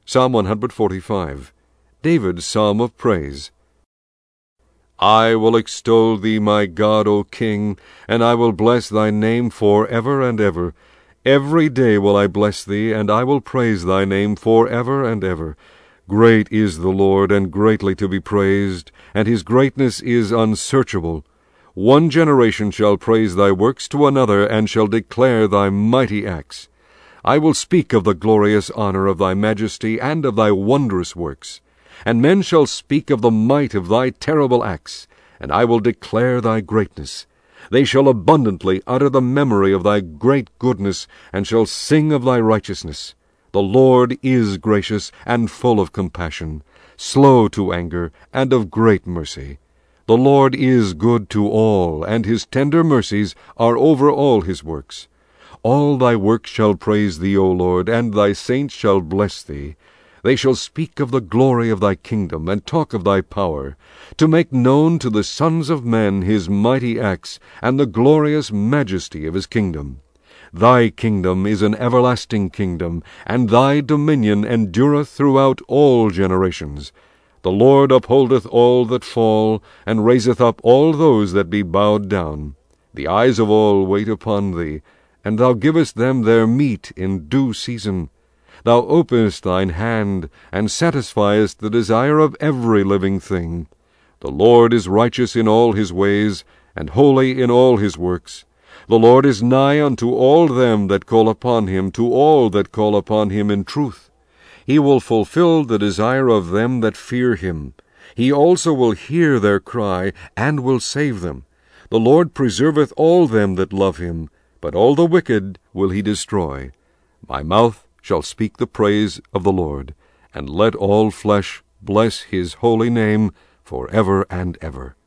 Psalm 145. David's Psalm of Praise. I will extol thee, my God, O King, and I will bless thy name for ever and ever. Every day will I bless thee, and I will praise thy name for ever and ever. Great is the Lord, and greatly to be praised, and his greatness is unsearchable. One generation shall praise thy works to another, and shall declare thy mighty acts. I will speak of the glorious honor of thy majesty, and of thy wondrous works. And men shall speak of the might of thy terrible acts, and I will declare thy greatness. They shall abundantly utter the memory of thy great goodness, and shall sing of thy righteousness. The Lord is gracious and full of compassion, slow to anger, and of great mercy. The Lord is good to all, and his tender mercies are over all his works. All thy works shall praise thee, O Lord, and thy saints shall bless thee. They shall speak of the glory of thy kingdom, and talk of thy power, to make known to the sons of men his mighty acts, and the glorious majesty of his kingdom. Thy kingdom is an everlasting kingdom, and thy dominion endureth throughout all generations. The Lord upholdeth all that fall, and raiseth up all those that be bowed down. The eyes of all wait upon thee, and thou givest them their meat in due season. Thou openest thine hand, and satisfiest the desire of every living thing. The Lord is righteous in all his ways, and holy in all his works. The Lord is nigh unto all them that call upon him, to all that call upon him in truth. He will fulfill the desire of them that fear him. He also will hear their cry, and will save them. The Lord preserveth all them that love him, but all the wicked will he destroy. My mouth shall speak the praise of the Lord, and let all flesh bless his holy name for ever and ever.